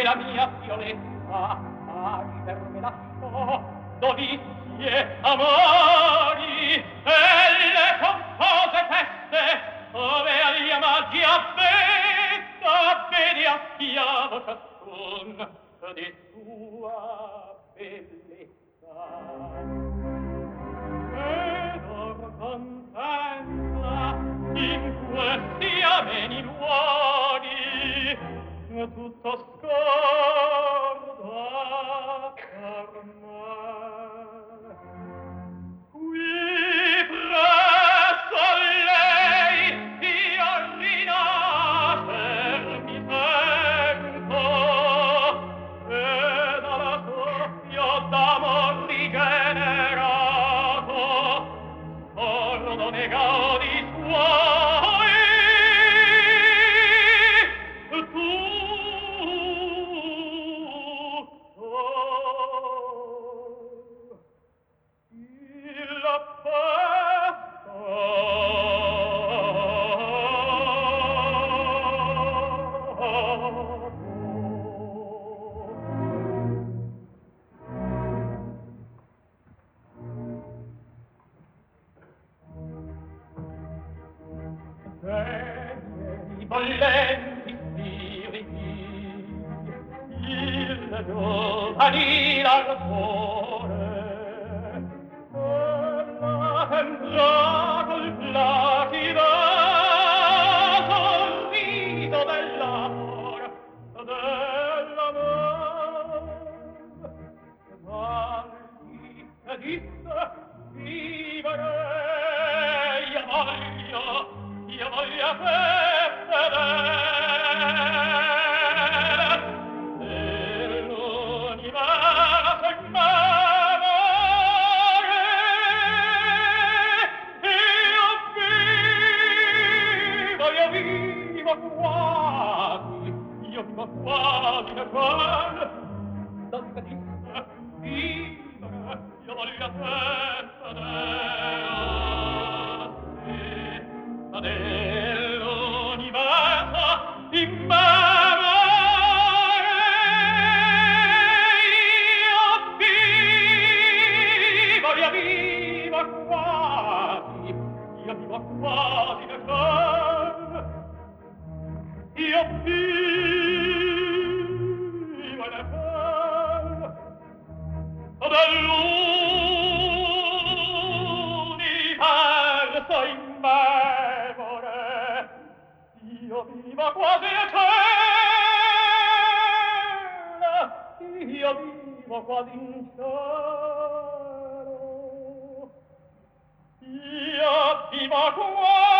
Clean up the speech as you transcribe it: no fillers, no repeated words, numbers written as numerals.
la mia Violetta per me lasciò dolizie, amori e le confose feste ove agli amaggi abbetta vedi acchiavo ciascun di sua bellezza ed or contenta in questi ameni luoghi tutto scorda per me qui presso a lei io rinascer mi sento ed alla soffio d'amor rigenerato sordo ne gaudi suoi bollenti spiriti il giovanile ardore la temprato il placido sorriso dell'amor guardi e disse vivere io voglio quasi da qual donde disse vivere io voglio dell'universo in io vivo quasi da qual io vivo da qual dell'universo immemore io vivo quasi a cielo io vivo quasi in cielo io vivo quasi